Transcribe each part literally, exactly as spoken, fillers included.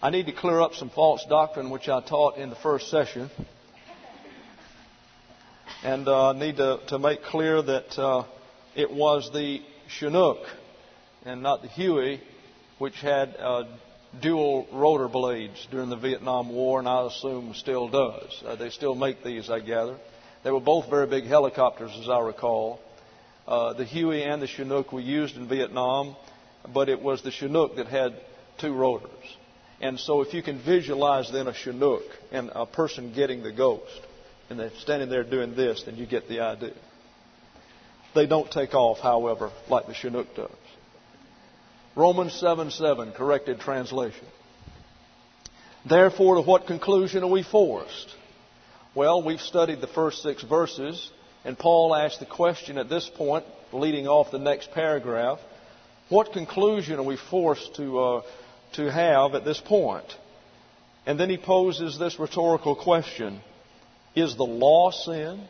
I need to clear up some false doctrine which I taught in the first session. And I uh, need to, to make clear that uh, it was the Chinook and not the Huey which had uh, dual rotor blades during the Vietnam War, and I assume still does. Uh, they still make these, I gather. They were both very big helicopters, as I recall. Uh, the Huey and the Chinook were used in Vietnam, but it was the Chinook that had two rotors. And so if you can visualize then a Chinook and a person getting the ghost, and they're standing there doing this, then you get the idea. They don't take off, however, like the Chinook does. Romans seven seven, corrected translation. Therefore, to what conclusion are we forced? Well, we've studied the first six verses, and Paul asked the question at this point, leading off the next paragraph, what conclusion are we forced to uh, to have at this point? And then he poses this rhetorical question: is the law sin?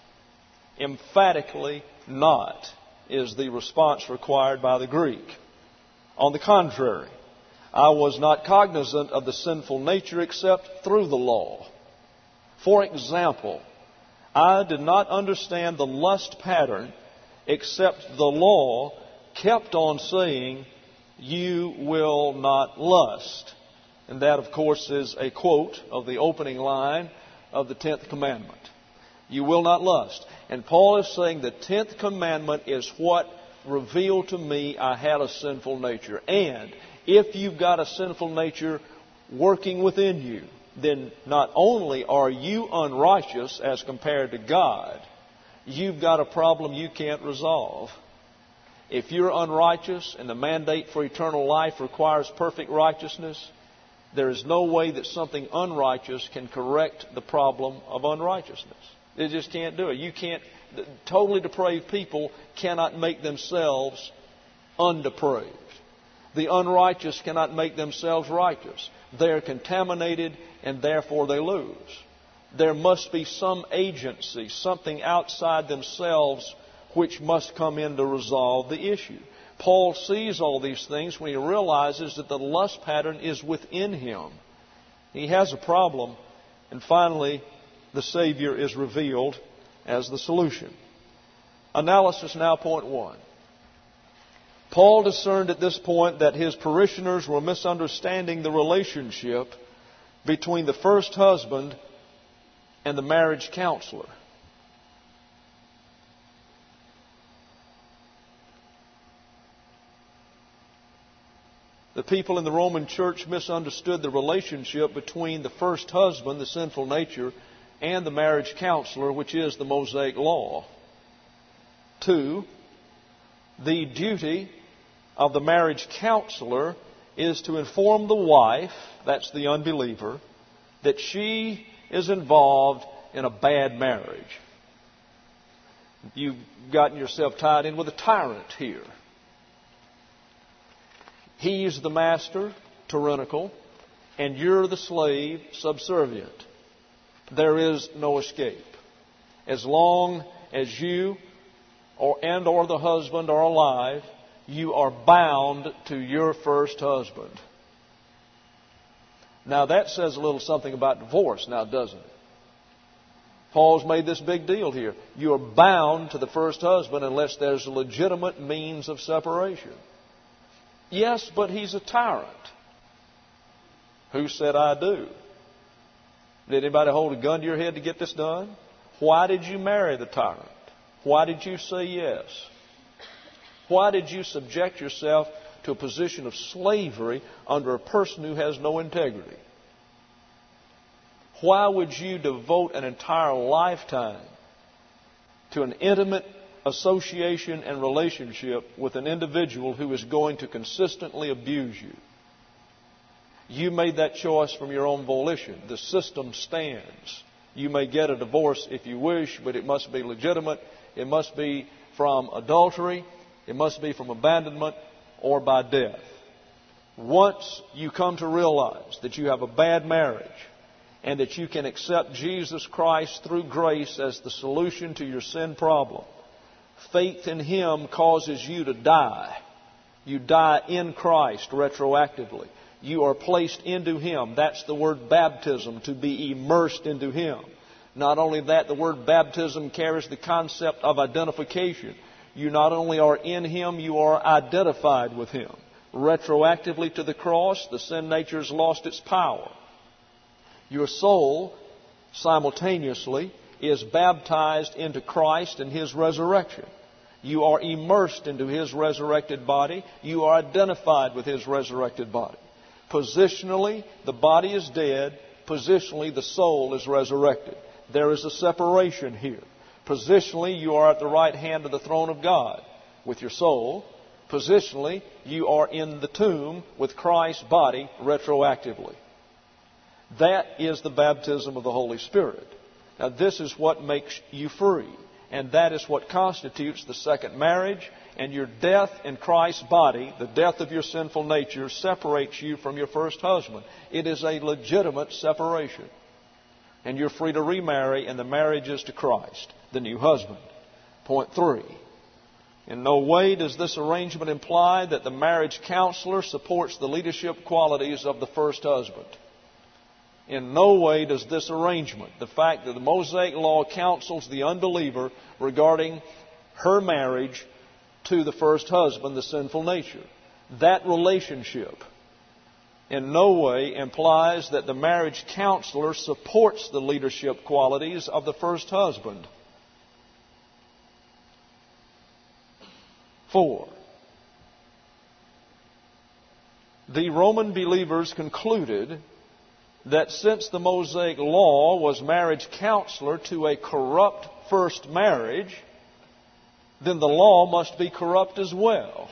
Emphatically not, is the response required by the Greek. On the contrary, I was not cognizant of the sinful nature except through the law. For example, I did not understand the lust pattern except the law kept on saying, you will not lust. And that, of course, is a quote of the opening line of the tenth commandment. You will not lust. And Paul is saying the tenth commandment is what revealed to me I had a sinful nature. And if you've got a sinful nature working within you, then not only are you unrighteous as compared to God, you've got a problem you can't resolve. If you're unrighteous and the mandate for eternal life requires perfect righteousness, there is no way that something unrighteous can correct the problem of unrighteousness. It just can't do it. You can't, totally depraved people cannot make themselves undepraved. The unrighteous cannot make themselves righteous. They're contaminated and therefore they lose. There must be some agency, something outside themselves which must come in to resolve the issue. Paul sees all these things when he realizes that the lust pattern is within him. He has a problem, and finally, the Savior is revealed as the solution. Analysis now, point one. Paul discerned at this point that his parishioners were misunderstanding the relationship between the first husband and the marriage counselor. The people in the Roman church misunderstood the relationship between the first husband, the sinful nature, and the marriage counselor, which is the Mosaic law. Two, the duty of the marriage counselor is to inform the wife, that's the unbeliever, that she is involved in a bad marriage. You've gotten yourself tied in with a tyrant here. He's the master, tyrannical, and you're the slave, subservient. There is no escape. As long as you or and or the husband are alive, you are bound to your first husband. Now that says a little something about divorce now, doesn't it? Paul's made this big deal here. You are bound to the first husband unless there's a legitimate means of separation. Yes, but he's a tyrant. Who said I do? Did anybody hold a gun to your head to get this done? Why did you marry the tyrant? Why did you say yes? Why did you subject yourself to a position of slavery under a person who has no integrity? Why would you devote an entire lifetime to an intimate association and relationship with an individual who is going to consistently abuse you? You made that choice from your own volition. The system stands. You may get a divorce if you wish, but it must be legitimate. It must be from adultery. It must be from abandonment or by death. Once you come to realize that you have a bad marriage and that you can accept Jesus Christ through grace as the solution to your sin problem, faith in Him causes you to die. You die in Christ retroactively. You are placed into Him. That's the word baptism, to be immersed into Him. Not only that, the word baptism carries the concept of identification. You not only are in Him, you are identified with Him. Retroactively to the cross, the sin nature has lost its power. Your soul, simultaneously, is baptized into Christ and His resurrection. You are immersed into His resurrected body. You are identified with His resurrected body. Positionally, the body is dead. Positionally, the soul is resurrected. There is a separation here. Positionally, you are at the right hand of the throne of God with your soul. Positionally, you are in the tomb with Christ's body retroactively. That is the baptism of the Holy Spirit. Now, this is what makes you free. And that is what constitutes the second marriage. And your death in Christ's body, the death of your sinful nature, separates you from your first husband. It is a legitimate separation. And you're free to remarry, and the marriage is to Christ, the new husband. Point three. In no way does this arrangement imply that the marriage counselor supports the leadership qualities of the first husband. In no way does this arrangement, the fact that the Mosaic Law counsels the unbeliever regarding her marriage to the first husband, the sinful nature, that relationship in no way implies that the marriage counselor supports the leadership qualities of the first husband. Four. The Roman believers concluded that since the Mosaic Law was marriage counselor to a corrupt first marriage, then the law must be corrupt as well.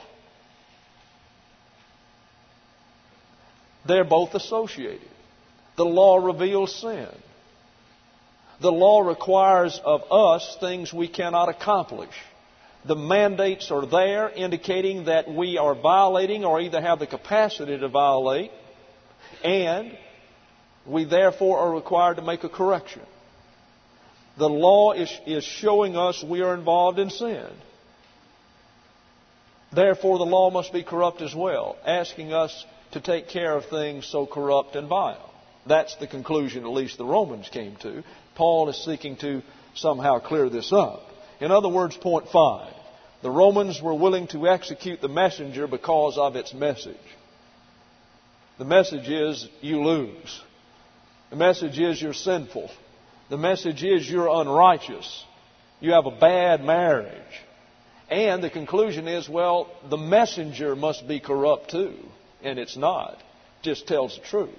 They're both associated. The law reveals sin. The law requires of us things we cannot accomplish. The mandates are there indicating that we are violating or either have the capacity to violate, and we therefore are required to make a correction. The law is, is showing us we are involved in sin. Therefore, the law must be corrupt as well, asking us to take care of things so corrupt and vile. That's the conclusion at least the Romans came to. Paul is seeking to somehow clear this up. In other words, point five, the Romans were willing to execute the messenger because of its message. The message is you lose. The message is you're sinful. The message is you're unrighteous. You have a bad marriage. And the conclusion is, well, the messenger must be corrupt too. And it's not. It just tells the truth.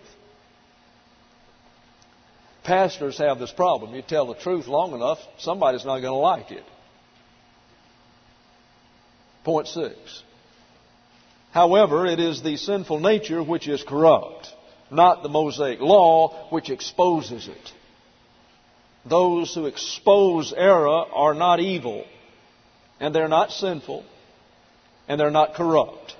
Pastors have this problem. You tell the truth long enough, somebody's not going to like it. Point six. However, it is the sinful nature which is corrupt, not the Mosaic Law which exposes it. Those who expose error are not evil, and they're not sinful, and they're not corrupt.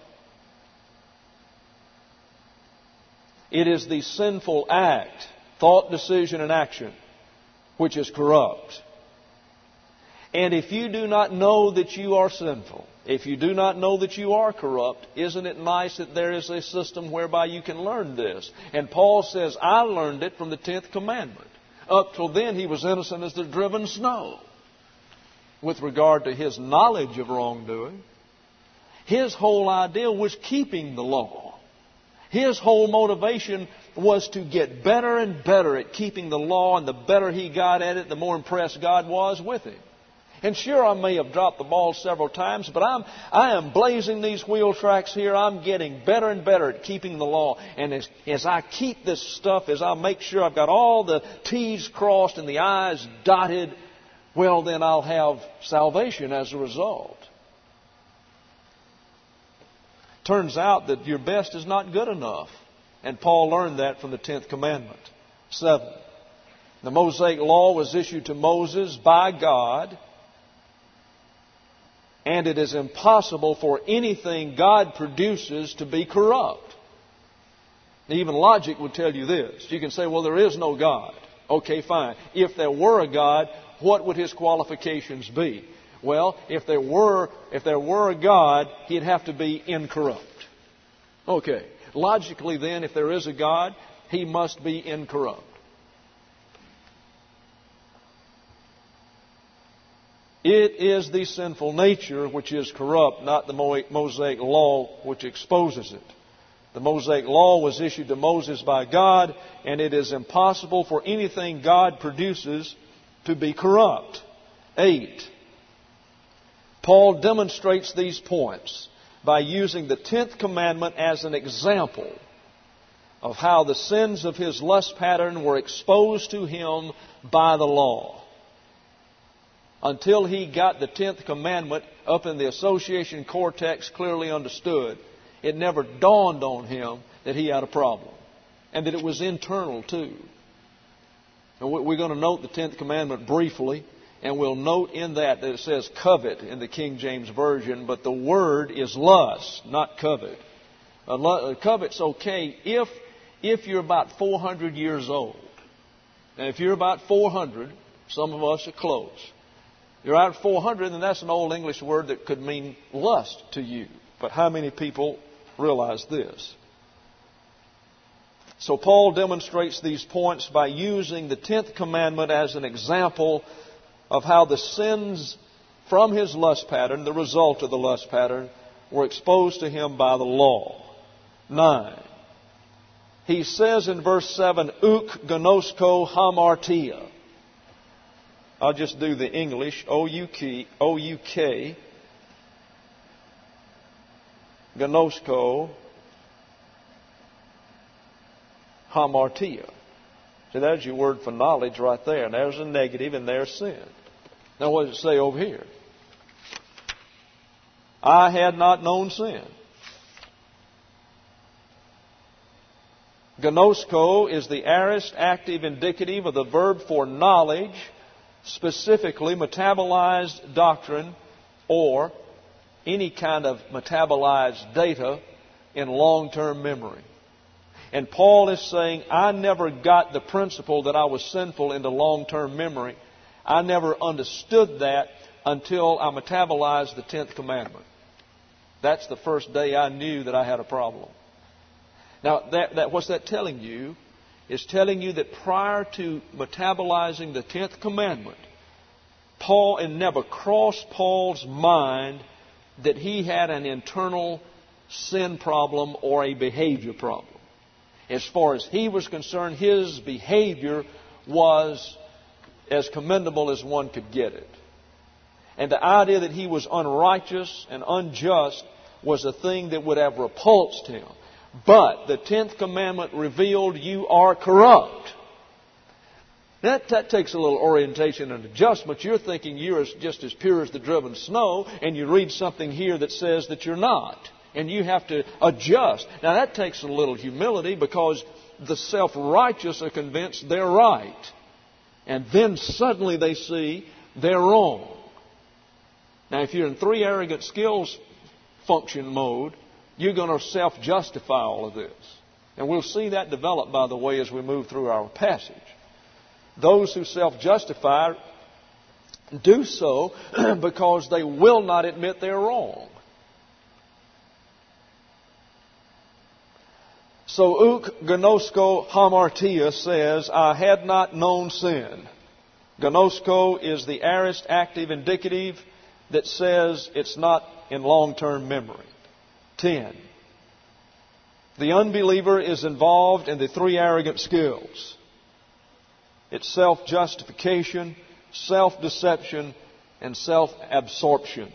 It is the sinful act, thought, decision, and action, which is corrupt. And if you do not know that you are sinful, if you do not know that you are corrupt, isn't it nice that there is a system whereby you can learn this? And Paul says, I learned it from the tenth commandment. Up till then, he was innocent as the driven snow with regard to his knowledge of wrongdoing. His whole idea was keeping the law. His whole motivation was to get better and better at keeping the law, and the better he got at it, the more impressed God was with him. And sure, I may have dropped the ball several times, but I'm, I am blazing these wheel tracks here. I'm getting better and better at keeping the law. And as, as I keep this stuff, as I make sure I've got all the T's crossed and the I's dotted, well, then I'll have salvation as a result. Turns out that your best is not good enough. And Paul learned that from the tenth commandment. Seven. The Mosaic Law was issued to Moses by God, and it is impossible for anything God produces to be corrupt. Even logic would tell you this. You can say, well, there is no God. Okay, fine. If there were a God, what would His qualifications be? Well, if there were, if there were a God, He'd have to be incorrupt. Okay. Logically then, if there is a God, He must be incorrupt. It is the sinful nature which is corrupt, not the Mosaic law which exposes it. The Mosaic law was issued to Moses by God, and it is impossible for anything God produces to be corrupt. Eight. Paul demonstrates these points by using the tenth commandment as an example of how the sins of his lust pattern were exposed to him by the law. Until he got the tenth commandment up in the association cortex clearly understood, it never dawned on him that he had a problem, and that it was internal too. And we're going to note the tenth commandment briefly, and we'll note in that that it says covet in the King James Version, but the word is lust, not covet. Uh, covet's okay if if you're about four hundred years old. And if you're about four hundred, some of us are close. You're out at four hundred, and that's an old English word that could mean lust to you. But how many people realize this? So Paul demonstrates these points by using the tenth commandment as an example of how the sins from his lust pattern, the result of the lust pattern, were exposed to him by the law. Nine. He says in verse seven, Uk gnosko hamartia. I'll just do the English, O U K, O U K, gnosko hamartia. So there's your word for knowledge right there. And there's a negative and there's sin. Now what does it say over here? I had not known sin. Gnosko is the aorist active indicative of the verb for knowledge, specifically metabolized doctrine or any kind of metabolized data in long-term memory. And Paul is saying, I never got the principle that I was sinful into long-term memory. I never understood that until I metabolized the tenth commandment. That's the first day I knew that I had a problem. Now, that, that, what's that telling you? It's telling you that prior to metabolizing the tenth commandment, Paul, it never crossed Paul's mind that he had an internal sin problem or a behavior problem. As far as he was concerned, his behavior was as commendable as one could get it. And the idea that he was unrighteous and unjust was a thing that would have repulsed him. But the tenth commandment revealed you are corrupt. That, that takes a little orientation and adjustment. You're thinking you're as, just as pure as the driven snow, and you read something here that says that you're not. And you have to adjust. Now that takes a little humility, because the self-righteous are convinced they're right. And then suddenly they see they're wrong. Now if you're in three arrogant skills function mode, you're going to self-justify all of this. And we'll see that develop, by the way, as we move through our passage. Those who self-justify do so because they will not admit they're wrong. So uk gnosko hamartia says, I had not known sin. Gnosko is the aorist active indicative that says it's not in long-term memory. Ten. The unbeliever is involved in the three arrogant skills. It's self-justification, self-deception, and self-absorption.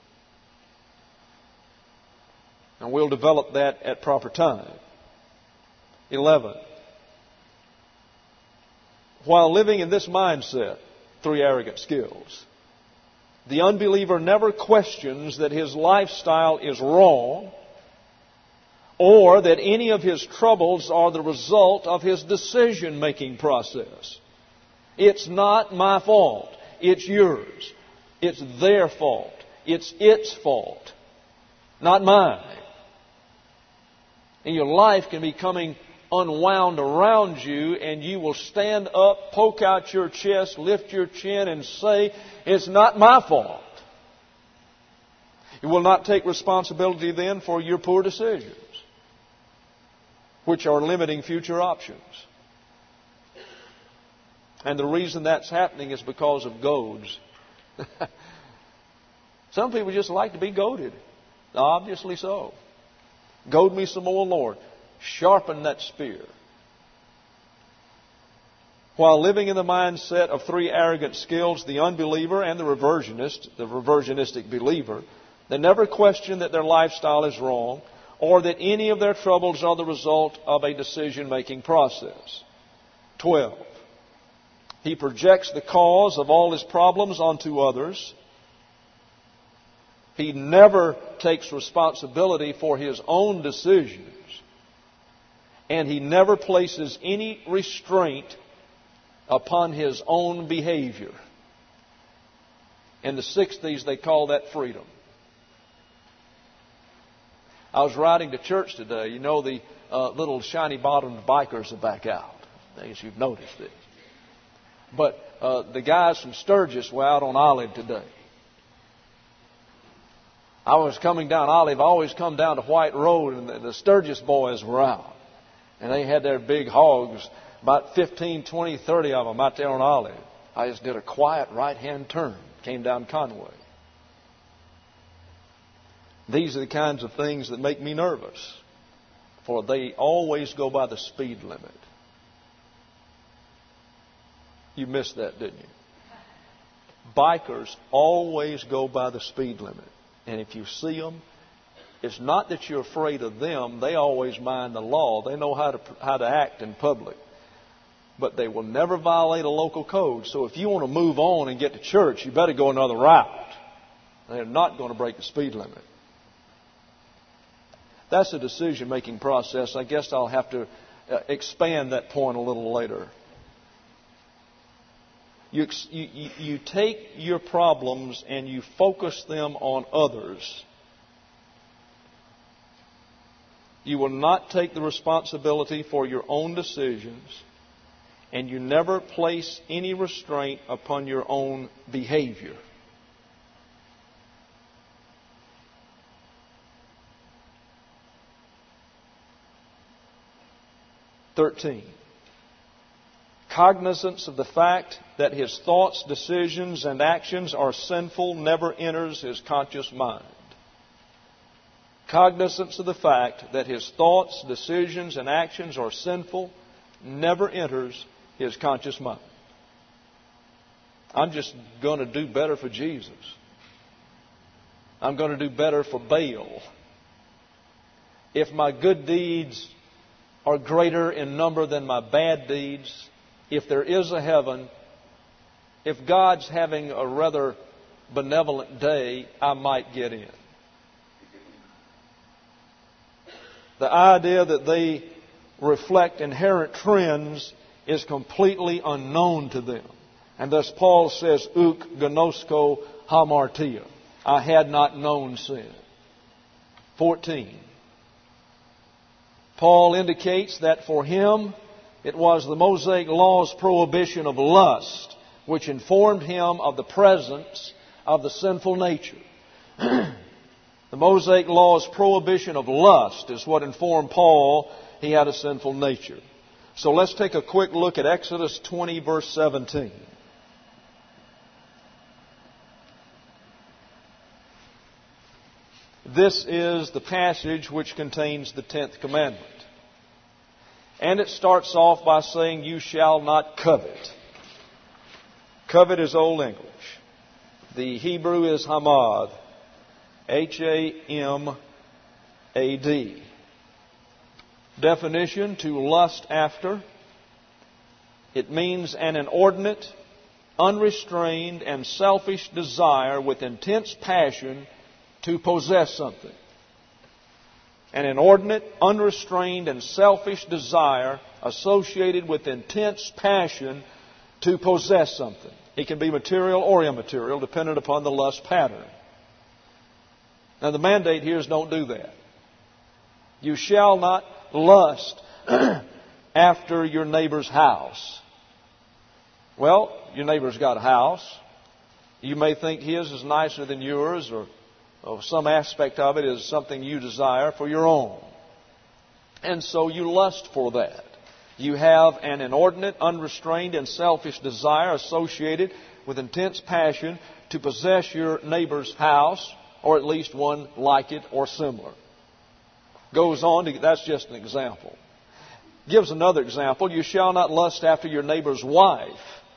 And we'll develop that at proper time. Eleven. While living in this mindset, three arrogant skills, the unbeliever never questions that his lifestyle is wrong, or that any of his troubles are the result of his decision-making process. It's not my fault. It's yours. It's their fault. It's its fault, not mine. And your life can be coming unwound around you, and you will stand up, poke out your chest, lift your chin, and say, it's not my fault. You will not take responsibility then for your poor decisions. which are limiting future options. And the reason that's happening is because of goads. Some people just like to be goaded. Obviously so. Goad me some more, Lord. Sharpen that spear. While living in the mindset of three arrogant skills, the unbeliever and the reversionist, the reversionistic believer, they never question that their lifestyle is wrong or that any of their troubles are the result of a decision-making process. Twelve. He projects the cause of all his problems onto others. He never takes responsibility for his own decisions. And he never places any restraint upon his own behavior. In the sixties, they call that freedom. I was riding to church today. You know, the uh, little shiny-bottomed bikers are back out. I guess you've noticed it. But uh, the guys from Sturgis were out on Olive today. I was coming down Olive. I always come down to White Road, and the, the Sturgis boys were out. And they had their big hogs, about fifteen, twenty, thirty of them out there on Olive. I just did a quiet right-hand turn, came down Conway. These are the kinds of things that make me nervous, for they always go by the speed limit. You missed that, didn't you? Bikers always go by the speed limit. And if you see them, it's not that you're afraid of them. They always mind the law. They know how to how to act in public. But they will never violate a local code. So if you want to move on and get to church, you better go another route. They're not going to break the speed limit. That's a decision-making process. I guess I'll have to expand that point a little later. You, you, you take your problems and you focus them on others. You will not take the responsibility for your own decisions, and you never place any restraint upon your own behavior. Thirteen. Cognizance of the fact that his thoughts, decisions, and actions are sinful never enters his conscious mind. Cognizance of the fact that his thoughts, decisions, and actions are sinful never enters his conscious mind. I'm just going to do better for Jesus. I'm going to do better for Baal. If my good deeds are greater in number than my bad deeds, if there is a heaven, if God's having a rather benevolent day, I might get in. The idea that they reflect inherent trends is completely unknown to them. And thus Paul says, "Uk gnosko hamartia." I had not known sin. Fourteen. Paul indicates that for him, it was the Mosaic Law's prohibition of lust which informed him of the presence of the sinful nature. The Mosaic Law's prohibition of lust is what informed Paul he had a sinful nature. So let's take a quick look at Exodus twenty, verse seventeen. This is the passage which contains the tenth commandment. And it starts off by saying, "You shall not covet." Covet is Old English. The Hebrew is hamad. H A M A D. Definition: to lust after. It means an inordinate, unrestrained, and selfish desire with intense passion to possess something. An inordinate, unrestrained, and selfish desire associated with intense passion to possess something. It can be material or immaterial, dependent upon the lust pattern. Now, the mandate here is don't do that. You shall not lust after your neighbor's house. Well, your neighbor's got a house. You may think his is nicer than yours, or, or some aspect of it is something you desire for your own. And so you lust for that. You have an inordinate, unrestrained, and selfish desire associated with intense passion to possess your neighbor's house, or at least one like it or similar. Goes on to, that's just an example. Gives another example. You shall not lust after your neighbor's wife.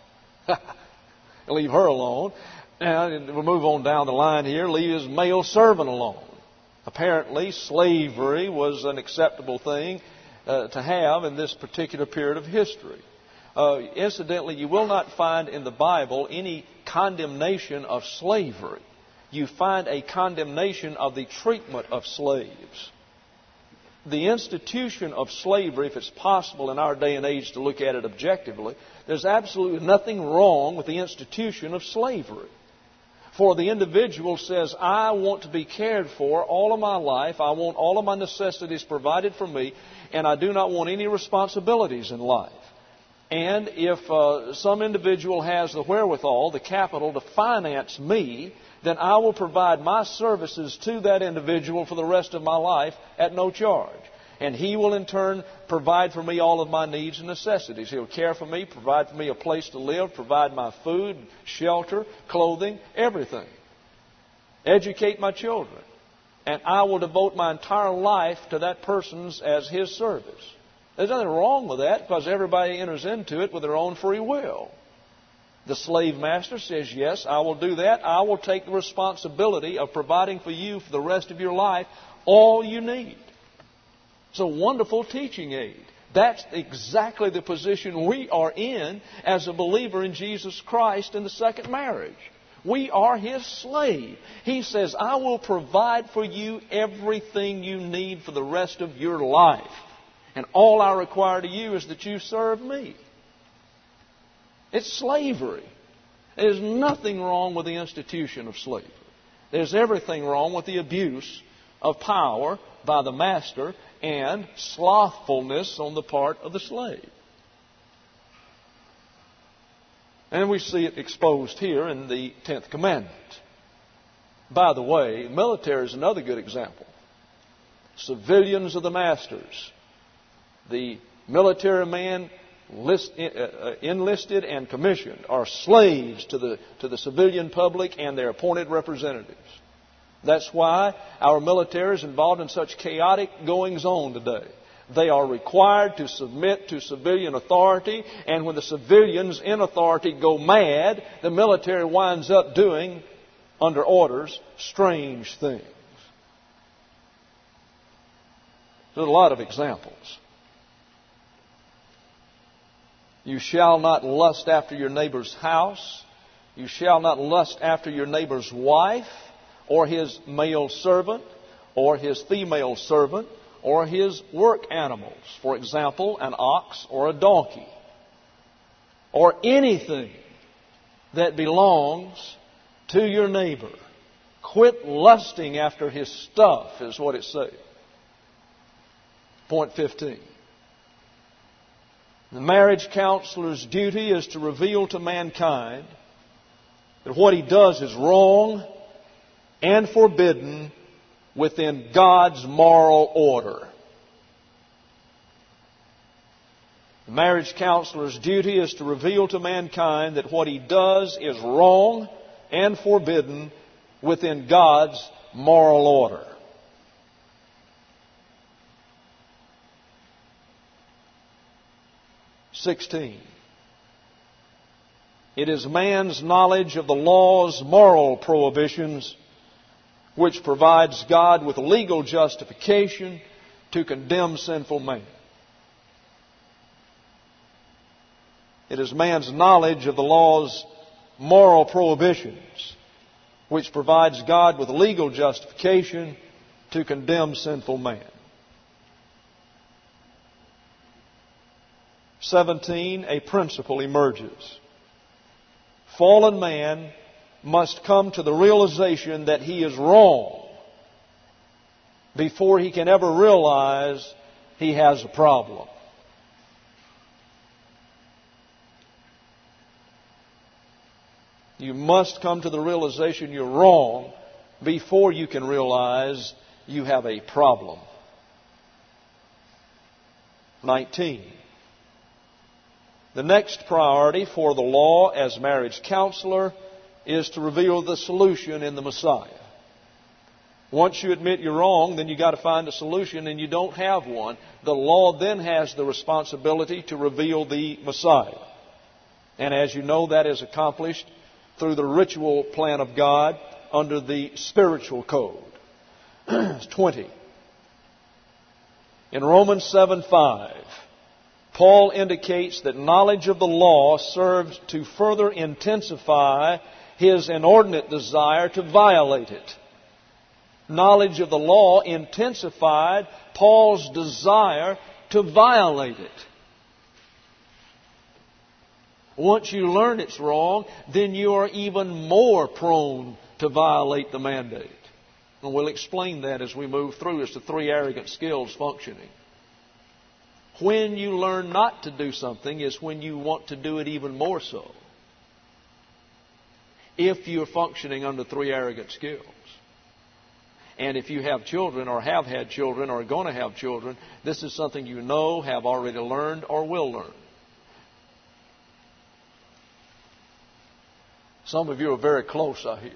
Leave her alone. And we'll move on down the line here. Leave his male servant alone. Apparently, slavery was an acceptable thing uh, to have in this particular period of history. Uh, incidentally, you will not find in the Bible any condemnation of slavery. You find a condemnation of the treatment of slaves. The institution of slavery, if it's possible in our day and age to look at it objectively, there's absolutely nothing wrong with the institution of slavery. For the individual says, I want to be cared for all of my life. I want all of my necessities provided for me, and I do not want any responsibilities in life. And if uh, some individual has the wherewithal, the capital to finance me, then I will provide my services to that individual for the rest of my life at no charge. And he will in turn provide for me all of my needs and necessities. He'll care for me, provide for me a place to live, provide my food, shelter, clothing, everything. Educate my children. And I will devote my entire life to that person's as his service. There's nothing wrong with that because everybody enters into it with their own free will. The slave master says, yes, I will do that. I will take the responsibility of providing for you for the rest of your life all you need. It's a wonderful teaching aid. That's exactly the position we are in as a believer in Jesus Christ in the second marriage. We are His slave. He says, I will provide for you everything you need for the rest of your life. And all I require to you is that you serve me. It's slavery. There's nothing wrong with the institution of slavery. There's everything wrong with the abuse of power by the master and slothfulness on the part of the slave. And we see it exposed here in the tenth commandment. By the way, military is another good example. Civilians of the masters. The military man list, uh, enlisted and commissioned are slaves to the, to the civilian public and their appointed representatives. That's why our military is involved in such chaotic goings-on today. They are required to submit to civilian authority, and when the civilians in authority go mad, the military winds up doing, under orders, strange things. There's a lot of examples. You shall not lust after your neighbor's house. You shall not lust after your neighbor's wife, or his male servant, or his female servant, or his work animals. For example, an ox or a donkey. Or anything that belongs to your neighbor. Quit lusting after his stuff, is what it says. Point fifteen. The marriage counselor's duty is to reveal to mankind that what he does is wrong and forbidden within God's moral order. The marriage counselor's duty is to reveal to mankind that what he does is wrong and forbidden within God's moral order. sixteen. It is man's knowledge of the law's moral prohibitions which provides God with legal justification to condemn sinful man. It is man's knowledge of the law's moral prohibitions which provides God with legal justification to condemn sinful man. seventeen. A principle emerges. Fallen man must come to the realization that he is wrong before he can ever realize he has a problem. You must come to the realization you're wrong before you can realize you have a problem. nineteen. The next priority for the law as marriage counselor is to reveal the solution in the Messiah. Once you admit you're wrong, then you've got to find a solution, and you don't have one. The law then has the responsibility to reveal the Messiah. And as you know, that is accomplished through the ritual plan of God under the spiritual code. twenty. In Romans seven five, Paul indicates that knowledge of the law serves to further intensify his inordinate desire to violate it. Knowledge of the law intensified Paul's desire to violate it. Once you learn it's wrong, then you are even more prone to violate the mandate. And we'll explain that as we move through as the three arrogant skills functioning. When you learn not to do something is when you want to do it even more so. If you're functioning under three arrogant skills. And if you have children or have had children or are going to have children, this is something you know, have already learned, or will learn. Some of you are very close, I hear.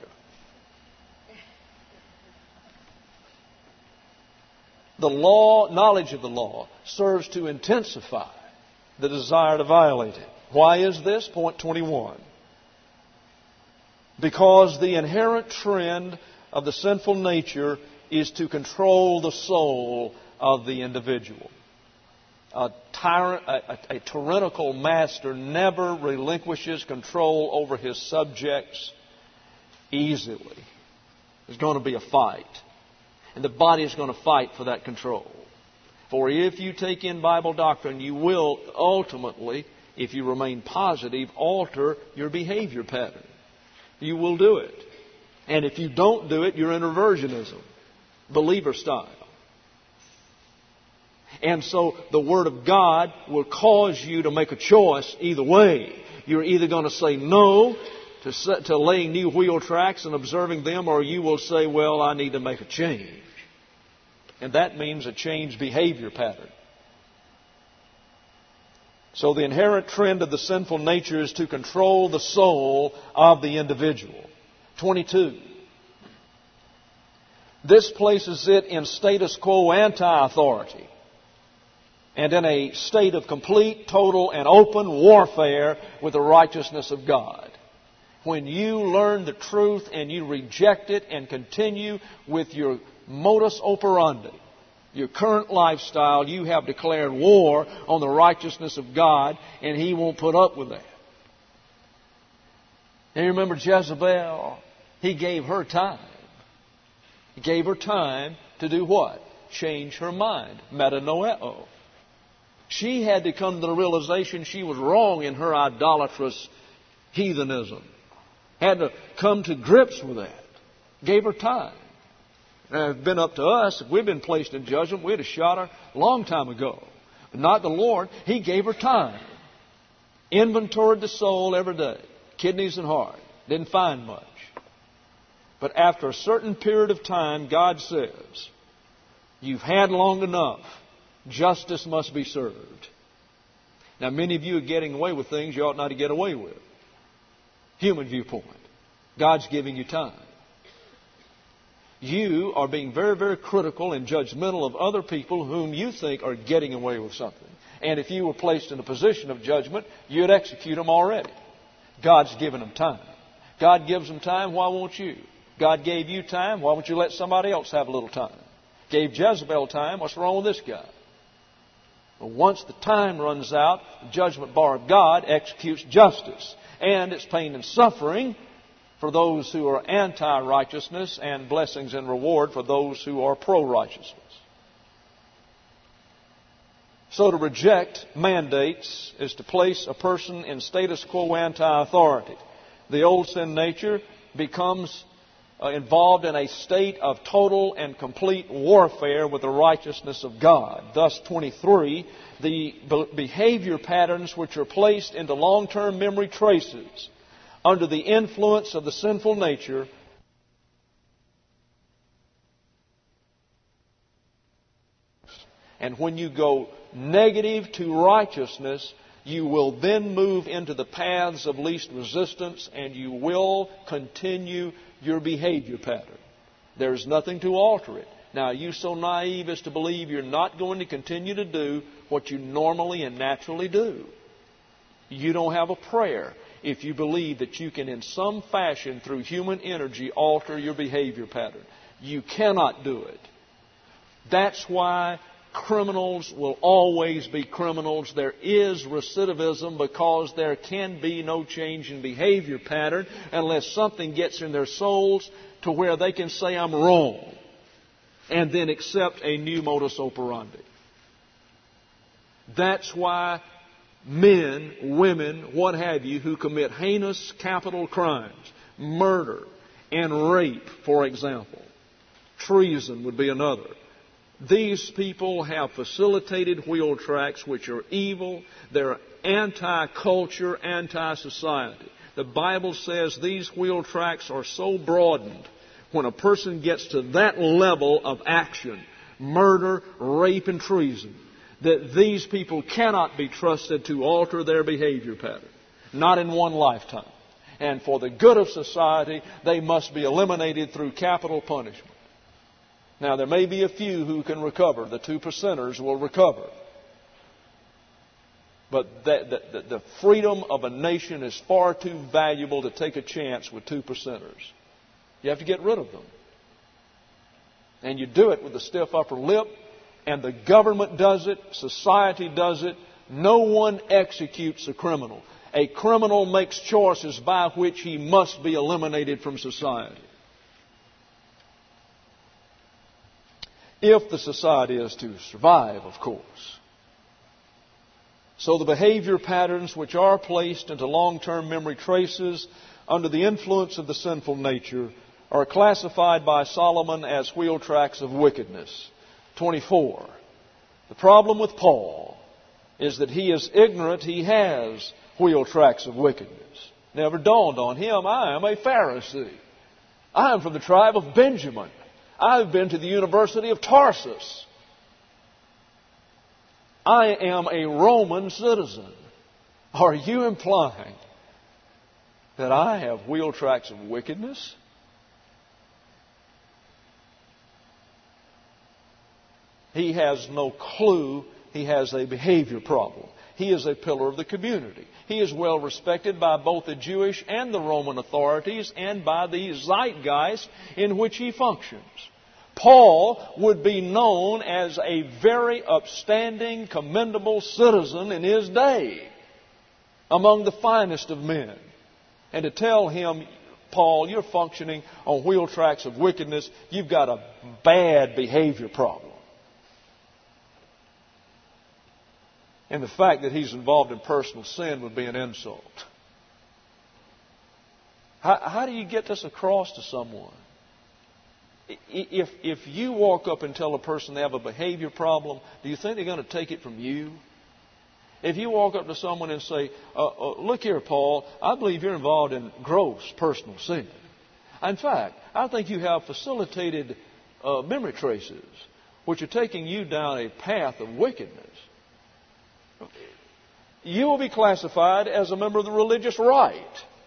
The law, knowledge of the law, serves to intensify the desire to violate it. Why is this? Point twenty-one. Because the inherent trend of the sinful nature is to control the soul of the individual. A, tyrant, a, a tyrannical master never relinquishes control over his subjects easily. There's going to be a fight. And the body is going to fight for that control. For if you take in Bible doctrine, you will ultimately, if you remain positive, alter your behavior pattern. You will do it. And if you don't do it, you're in reversionism, believer style. And so the Word of God will cause you to make a choice either way. You're either going to say no to, set, to laying new wheel tracks and observing them, or you will say, well, I need to make a change. And that means a changed behavior pattern. So the inherent trend of the sinful nature is to control the soul of the individual. twenty-two. This places it in status quo anti-authority and in a state of complete, total, and open warfare with the righteousness of God. When you learn the truth and you reject it and continue with your modus operandi, your current lifestyle, you have declared war on the righteousness of God, and He won't put up with that. And you remember Jezebel? He gave her time. He gave her time to do what? Change her mind. Metanoeo. She had to come to the realization she was wrong in her idolatrous heathenism. Had to come to grips with that. Gave her time. Now, if it's been up to us, if we'd been placed in judgment, we'd have shot her a long time ago. But not the Lord. He gave her time. Inventoried the soul every day. Kidneys and heart. Didn't find much. But after a certain period of time, God says, you've had long enough. Justice must be served. Now, many of you are getting away with things you ought not to get away with. Human viewpoint. God's giving you time. You are being very, very critical and judgmental of other people whom you think are getting away with something. And if you were placed in a position of judgment, you'd execute them already. God's given them time. God gives them time, why won't you? God gave you time, why won't you let somebody else have a little time? Gave Jezebel time, what's wrong with this guy? Well, once the time runs out, the judgment bar of God executes justice. And it's pain and suffering for those who are anti-righteousness and blessings and reward for those who are pro-righteousness. So to reject mandates is to place a person in status quo anti-authority. The old sin nature becomes uh, involved in a state of total and complete warfare with the righteousness of God. Thus, twenty-three, the behavior patterns which are placed into long-term memory traces under the influence of the sinful nature And when you go negative to righteousness, you will then move into the paths of least resistance, and you will continue your behavior pattern. There's nothing to alter it. Now, are you so naive as to believe you're not going to continue to do what you normally and naturally do? You don't have a prayer if you believe that you can in some fashion through human energy alter your behavior pattern. You cannot do it. That's why criminals will always be criminals. There is recidivism because there can be no change in behavior pattern unless something gets in their souls to where they can say, I'm wrong, and then accept a new modus operandi. That's why men, women, what have you, who commit heinous capital crimes, murder and rape, for example, treason would be another. These people have facilitated wheel tracks which are evil. They're anti-culture, anti-society. The Bible says these wheel tracks are so broadened when a person gets to that level of action, murder, rape, and treason, that these people cannot be trusted to alter their behavior pattern. Not in one lifetime. And for the good of society, they must be eliminated through capital punishment. Now, there may be a few who can recover. The two percenters will recover. But the, the, the freedom of a nation is far too valuable to take a chance with two percenters. You have to get rid of them. And you do it with a stiff upper lip. And the government does it. Society does it. No one executes a criminal. A criminal makes choices by which he must be eliminated from society. If the society is to survive, of course. So the behavior patterns which are placed into long-term memory traces under the influence of the sinful nature are classified by Solomon as wheel tracks of wickedness. twenty-four. The problem with Paul is that he is ignorant he has wheel tracks of wickedness. Never dawned on him, I am a Pharisee. I am from the tribe of Benjamin. I've been to the University of Tarsus. I am a Roman citizen. Are you implying that I have wheel tracks of wickedness? He has no clue he has a behavior problem. He is a pillar of the community. He is well respected by both the Jewish and the Roman authorities and by the zeitgeist in which he functions. Paul would be known as a very upstanding, commendable citizen in his day, among the finest of men. And to tell him, Paul, you're functioning on wheel tracks of wickedness, you've got a bad behavior problem. And the fact that he's involved in personal sin would be an insult. How, how do you get this across to someone? If, if you walk up and tell a person they have a behavior problem, do you think they're going to take it from you? If you walk up to someone and say, uh, uh, look here, Paul, I believe you're involved in gross personal sin. In fact, I think you have facilitated uh, memory traces which are taking you down a path of wickedness. You will be classified as a member of the religious right.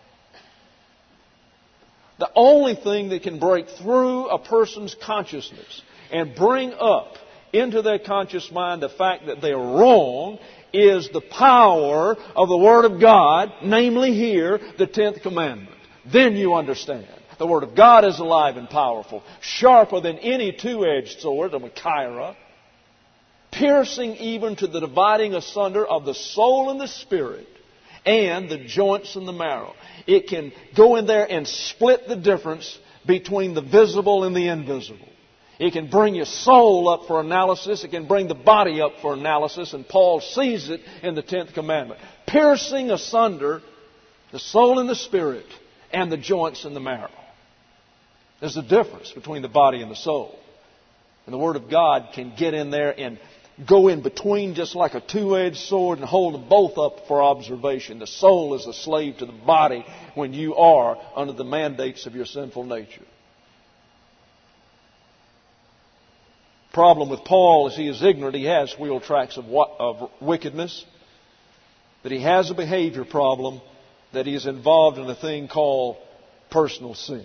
The only thing that can break through a person's consciousness and bring up into their conscious mind the fact that they're wrong is the power of the Word of God, namely here, the tenth commandment. Then you understand. The Word of God is alive and powerful, sharper than any two-edged sword, a Machaira, piercing even to the dividing asunder of the soul and the spirit, and the joints and the marrow. It can go in there and split the difference between the visible and the invisible. It can bring your soul up for analysis. It can bring the body up for analysis. And Paul sees it in the tenth commandment. Piercing asunder the soul and the spirit and the joints and the marrow. There's a difference between the body and the soul. And the Word of God can get in there and go in between just like a two-edged sword and hold them both up for observation. The soul is a slave to the body when you are under the mandates of your sinful nature. Problem with Paul is he is ignorant. He has wheel tracks of, of wickedness. That he has a behavior problem. That he is involved in a thing called personal sin.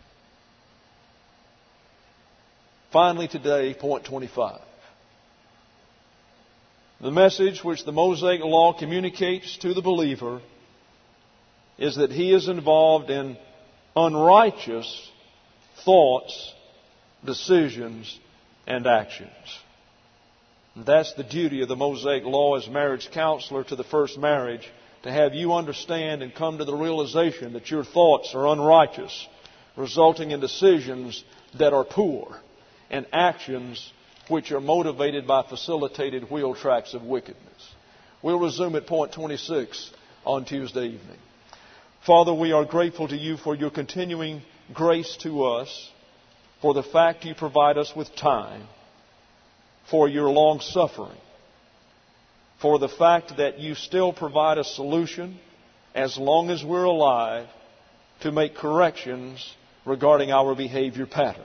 Finally today, point twenty-five. The message which the Mosaic Law communicates to the believer is that he is involved in unrighteous thoughts, decisions, and actions. And that's the duty of the Mosaic Law as marriage counselor to the first marriage, to have you understand and come to the realization that your thoughts are unrighteous, resulting in decisions that are poor and actions which are motivated by facilitated wheel tracks of wickedness. We'll resume at point twenty-six on Tuesday evening. Father, we are grateful to you for your continuing grace to us, for the fact you provide us with time, for your long suffering, for the fact that you still provide a solution as long as we're alive to make corrections regarding our behavior pattern.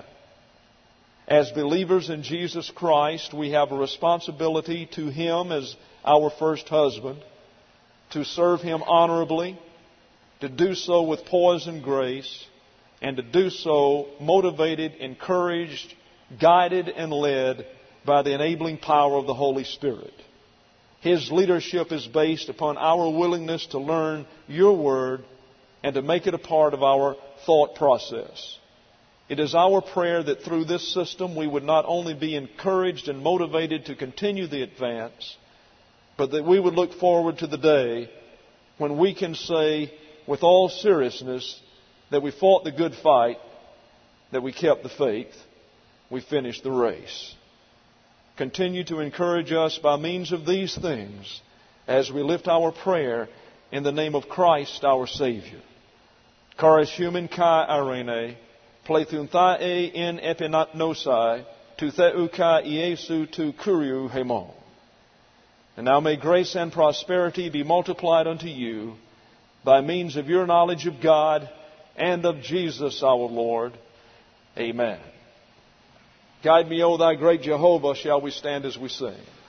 As believers in Jesus Christ, we have a responsibility to Him as our first husband, to serve Him honorably, to do so with poise and grace, and to do so motivated, encouraged, guided, and led by the enabling power of the Holy Spirit. His leadership is based upon our willingness to learn your Word and to make it a part of our thought process. It is our prayer that through this system we would not only be encouraged and motivated to continue the advance, but that we would look forward to the day when we can say with all seriousness that we fought the good fight, that we kept the faith, we finished the race. Continue to encourage us by means of these things as we lift our prayer in the name of Christ our Savior. Charis human kai arene, plethun thae in epinatnosai, tu theu kai Iesu tu kuriu hemon. And now may grace and prosperity be multiplied unto you by means of your knowledge of God and of Jesus our Lord. Amen. Guide me, O thy great Jehovah, shall we stand as we sing.